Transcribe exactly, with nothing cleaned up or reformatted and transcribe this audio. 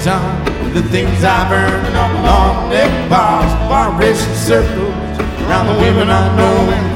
time. The things I've earned on long neck bars, bar racing circles around the women I know.